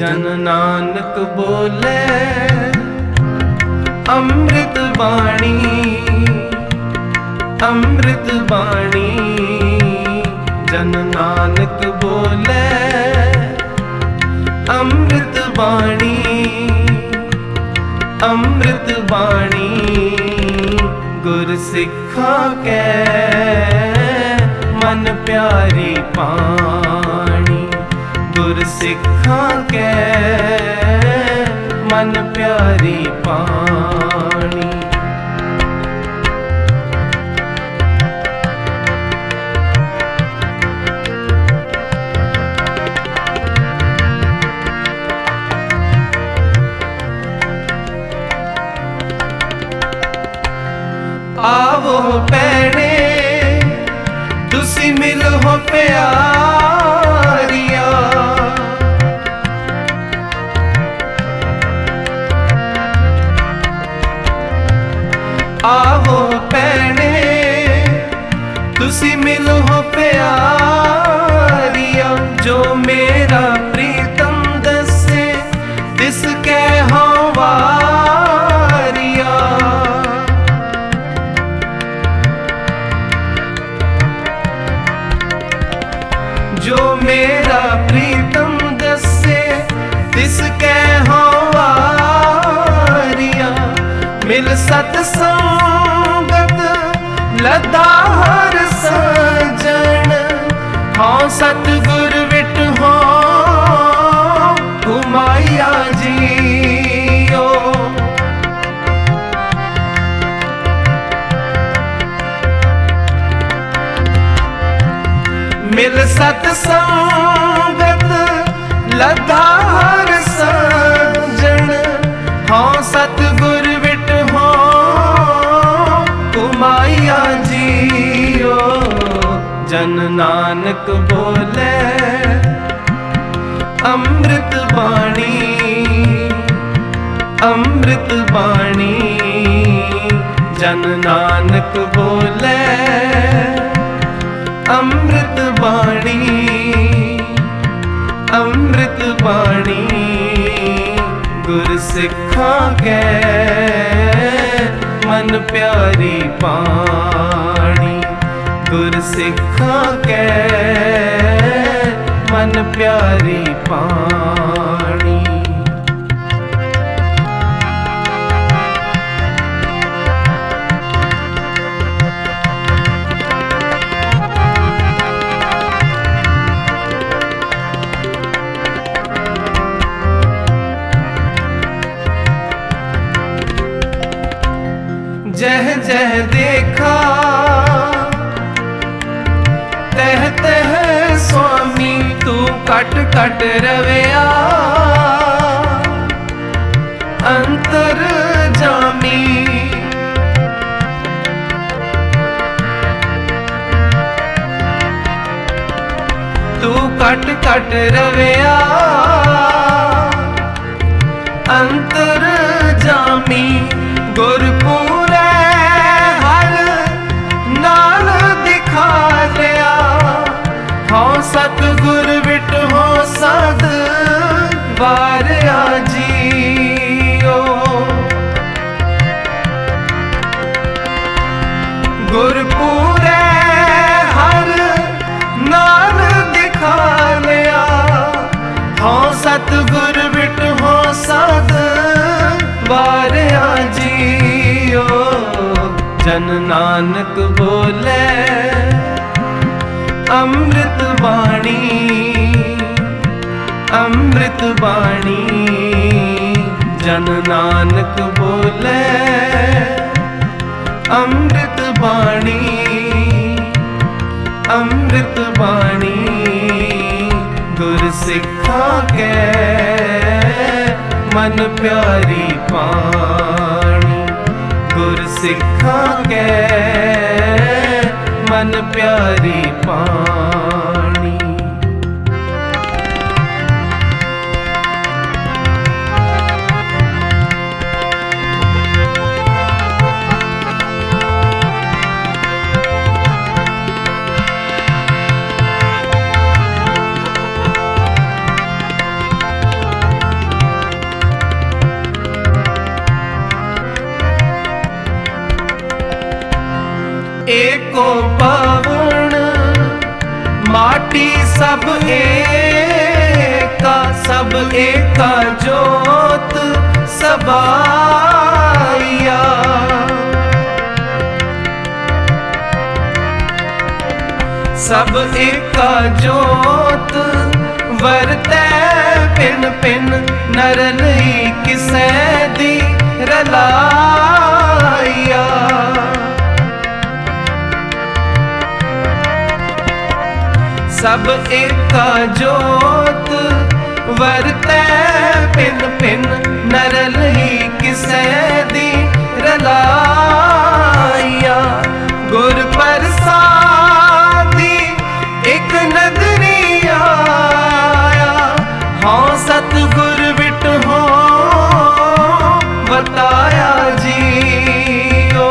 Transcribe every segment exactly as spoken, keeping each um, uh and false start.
जन नानक बोले अमृत बाणी, अमृत बाणी। जन नानक बोले अमृत बाणी, अमृत बाणी। गुर सिखा के मन प्यारी पाणी, गुर सिखा के मन प्यारी पाणी। आवो पैणे तुसी मिलो हो प्यारिया, आवो पैणे तुसी मिलो हो प्यारिया। जो मेरा प्रीतम दसे तिस कै हों वारिया। जो मेरा प्रीतम दसे तिस कै हों वारिया। मिल सतसंगत लदा हर सजन, हों सतगुर विट हों घुमाइया जियो। मिल सतसंगत लदा हर सजन, हों सतगुर विट हों घुमाइया जियो। जन नानक बोले अमृत बाणी, अमृत बाणी। जन नानक बोले अमृत बाणी, अमृत बाणी। गुर सिखा के मन प्यारी पाणी, गुर सिखा के मन प्यारी पाणी। जह जह देखा तह तह स्वामी तू कट कट रवैया। अंतर जामी तू कट कट रवैया। अंतर जामी गुरपुरे हर नाल दिखा लिया। हों सतगुर विट हों सद वारिया जियो। गुरपुरे हर नाल दिखा लिया। हों सतगुर विट हों सद वारिया जियो। जन नानक बोले अमृत बाणी, अमृत बाणी। जन नानक बोले अमृत बाणी, अमृत बाणी। गुर सिखा के मन प्यारी पाणी, गुर सिखा के मन प्यारी पाणी। सब एका सब एका जोत सबाया। सब एका जोत वरतै पिन पिन नरन किसै दी रलाया। सब एका जोत वरतै पिन पिन नरन किसै दी रलाया। गुर प्रसादी एक नगरी आया, हाँ सतगुर विट हो बताया जियो।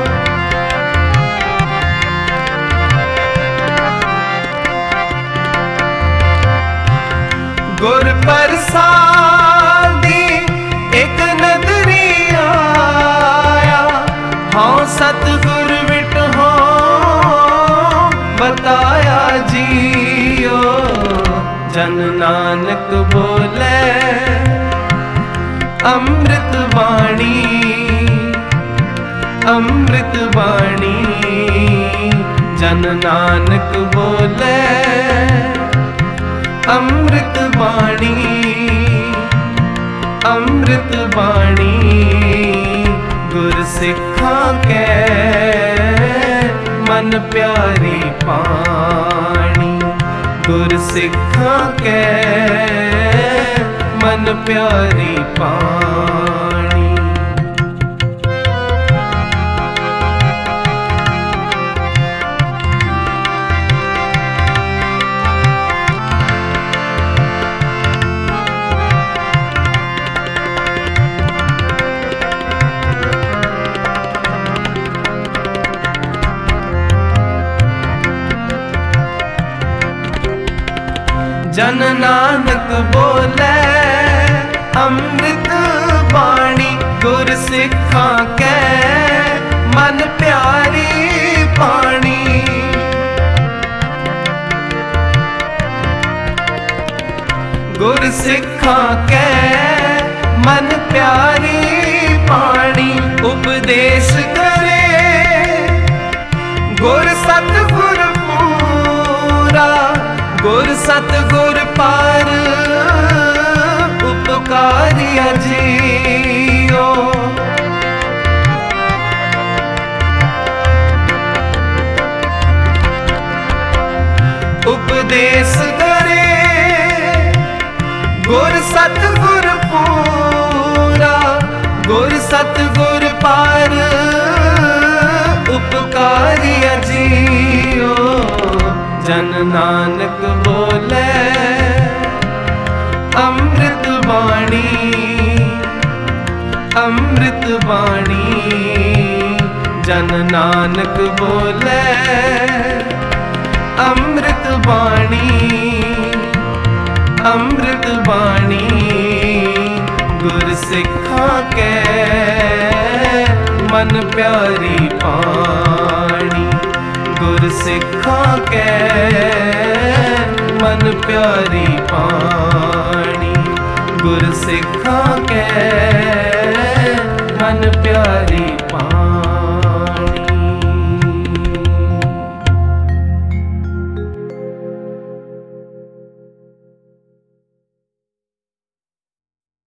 गुर प्रसादी एक नगरी आया, हाँ सतगुर विट हो बताया जियो। जन नानक बोले अमृत वाणी अमृत वाणी। जन नानक बोले अमृत वाणी अमृत वाणी। गुर सिखां कै मन प्यारी पानी। गुर सिखां कै मन प्यारी पानी। जन नानक बोले अमृत वाणी। गुर सिखां कै मन प्यारी पानी। गुर सिखां कै मन प्यारी पानी। उपदेश करे गुर सतगुर पूरा। गुर सतगुर पार उपकारिया जियो। उपदेश करे गुर सतगुर पूरा। गुर सतगुर पार उपकारिया जियो। जन नानक बोले अमृत वाणी अमृत वाणी। जन नानक बोले अमृत वाणी अमृत वाणी। गुर सिखां कै मन प्यारी पानी। गुर सिखां कै मन प्यारी पानी। गुर सिखां